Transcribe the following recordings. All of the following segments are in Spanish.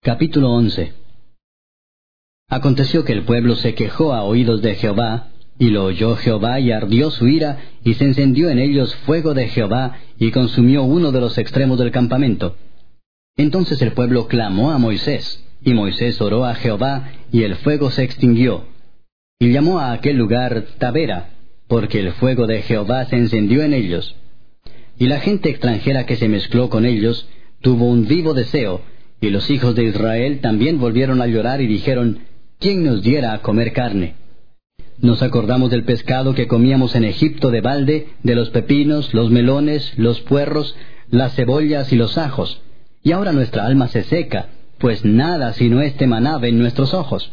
Capítulo 11. Aconteció que el pueblo se quejó a oídos de Jehová, y lo oyó Jehová, y ardió su ira, y se encendió en ellos fuego de Jehová, y consumió uno de los extremos del campamento. Entonces el pueblo clamó a Moisés, y Moisés oró a Jehová, y el fuego se extinguió. Y llamó a aquel lugar Tabera, porque el fuego de Jehová se encendió en ellos. Y la gente extranjera que se mezcló con ellos tuvo un vivo deseo, y los hijos de Israel también volvieron a llorar y dijeron: ¿Quién nos diera a comer carne? Nos acordamos del pescado que comíamos en Egipto de balde, de los pepinos, los melones, los puerros, las cebollas y los ajos. Y ahora nuestra alma se seca, pues nada sino este maná ven nuestros ojos.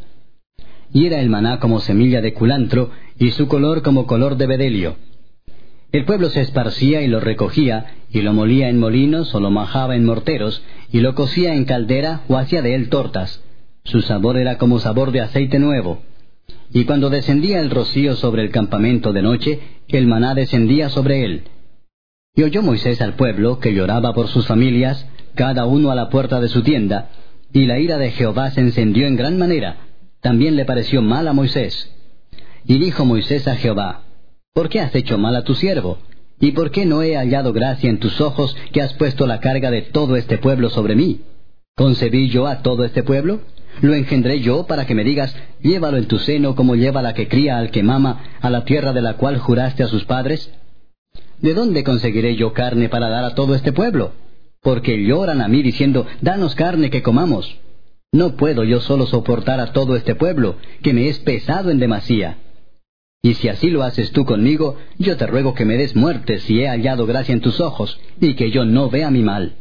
Y era el maná como semilla de culantro, y su color como color de bedelio. El pueblo se esparcía y lo recogía, y lo molía en molinos o lo majaba en morteros, y lo cocía en caldera o hacía de él tortas. Su sabor era como sabor de aceite nuevo. Y cuando descendía el rocío sobre el campamento de noche, el maná descendía sobre él. Y oyó Moisés al pueblo, que lloraba por sus familias, cada uno a la puerta de su tienda, y la ira de Jehová se encendió en gran manera. También le pareció mal a Moisés. Y dijo Moisés a Jehová: ¿Por qué has hecho mal a tu siervo? ¿Y por qué no he hallado gracia en tus ojos, que has puesto la carga de todo este pueblo sobre mí? ¿Concebí yo a todo este pueblo? ¿Lo engendré yo para que me digas: llévalo en tu seno como lleva la que cría al que mama, a la tierra de la cual juraste a sus padres? ¿De dónde conseguiré yo carne para dar a todo este pueblo? Porque lloran a mí diciendo: danos carne que comamos. No puedo yo solo soportar a todo este pueblo, que me es pesado en demasía. Y si así lo haces tú conmigo, yo te ruego que me des muerte si he hallado gracia en tus ojos, y que yo no vea mi mal.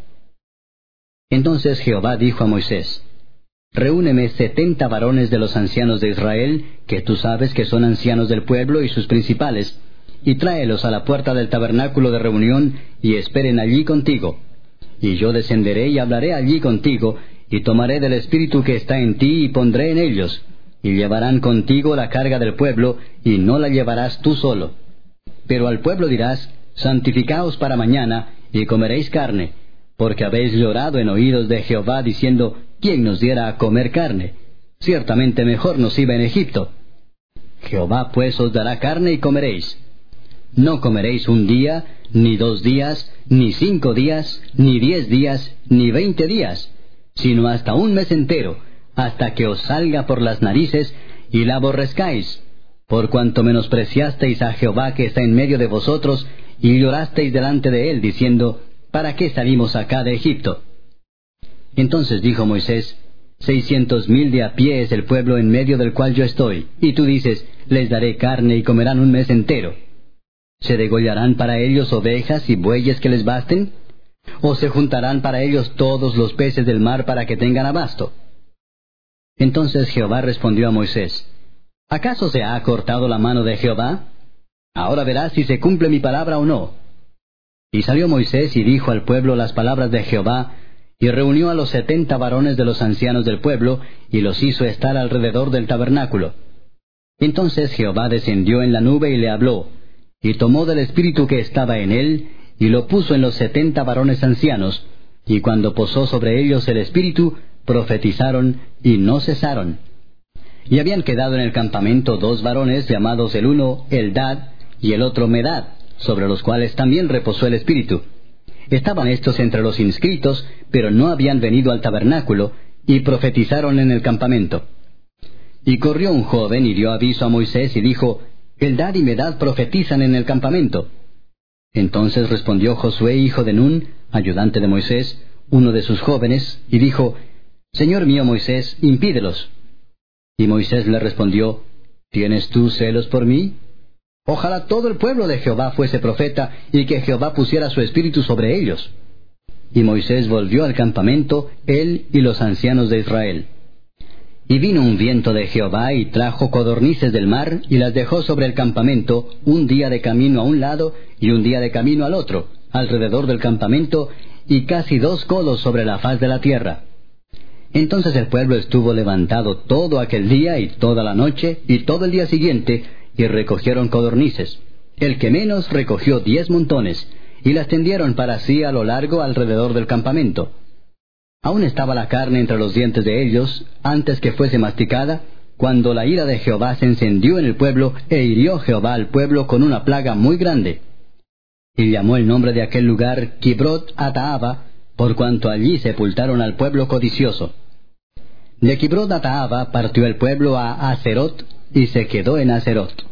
Entonces Jehová dijo a Moisés: Reúneme 70 varones de los ancianos de Israel, que tú sabes que son ancianos del pueblo y sus principales, y tráelos a la puerta del tabernáculo de reunión, y esperen allí contigo. Y yo descenderé y hablaré allí contigo, y tomaré del espíritu que está en ti y pondré en ellos, y llevarán contigo la carga del pueblo, y no la llevarás tú solo. Pero al pueblo dirás: santificaos para mañana, y comeréis carne, porque habéis llorado en oídos de Jehová, diciendo: ¿quién nos diera a comer carne? Ciertamente mejor nos iba en Egipto. Jehová pues os dará carne y comeréis. No comeréis un día, ni 2 días, ni 5 días, ni 10 días, ni 20 días, sino hasta un mes entero, hasta que os salga por las narices, y la aborrezcáis, por cuanto menospreciasteis a Jehová que está en medio de vosotros, y llorasteis delante de él, diciendo: ¿para qué salimos acá de Egipto? Entonces dijo Moisés: 600,000 de a pie es el pueblo en medio del cual yo estoy, y tú dices: les daré carne y comerán un mes entero. ¿Se degollarán para ellos ovejas y bueyes que les basten? ¿O se juntarán para ellos todos los peces del mar para que tengan abasto? Entonces Jehová respondió a Moisés: ¿acaso se ha acortado la mano de Jehová? Ahora verás si se cumple mi palabra o no. Y salió Moisés y dijo al pueblo las palabras de Jehová, y reunió a los 70 varones de los ancianos del pueblo, y los hizo estar alrededor del tabernáculo. Entonces Jehová descendió en la nube y le habló, y tomó del espíritu que estaba en él, y lo puso en los 70 varones ancianos, y cuando posó sobre ellos el espíritu, profetizaron y no cesaron. Y habían quedado en el campamento 2 varones, llamados el uno Eldad y el otro Medad, sobre los cuales también reposó el espíritu. Estaban estos entre los inscritos, pero no habían venido al tabernáculo, y profetizaron en el campamento. Y corrió un joven y dio aviso a Moisés y dijo: Eldad y Medad profetizan en el campamento. Entonces respondió Josué hijo de Nun, ayudante de Moisés, uno de sus jóvenes, y dijo: Señor mío Moisés, impídelos. Y Moisés le respondió: ¿tienes tú celos por mí? Ojalá todo el pueblo de Jehová fuese profeta, y que Jehová pusiera su espíritu sobre ellos. Y Moisés volvió al campamento, él y los ancianos de Israel. Y vino un viento de Jehová, y trajo codornices del mar, y las dejó sobre el campamento, un día de camino a un lado, y un día de camino al otro, alrededor del campamento, y casi 2 codos sobre la faz de la tierra. Entonces el pueblo estuvo levantado todo aquel día, y toda la noche, y todo el día siguiente, y recogieron codornices. El que menos recogió 10 montones, y las tendieron para sí a lo largo alrededor del campamento. Aún estaba la carne entre los dientes de ellos, antes que fuese masticada, cuando la ira de Jehová se encendió en el pueblo, e hirió Jehová al pueblo con una plaga muy grande. Y llamó el nombre de aquel lugar Kibrot Hataava, por cuanto allí sepultaron al pueblo codicioso. De Kibrot Hataava partió el pueblo a Haserot, y se quedó en Haserot.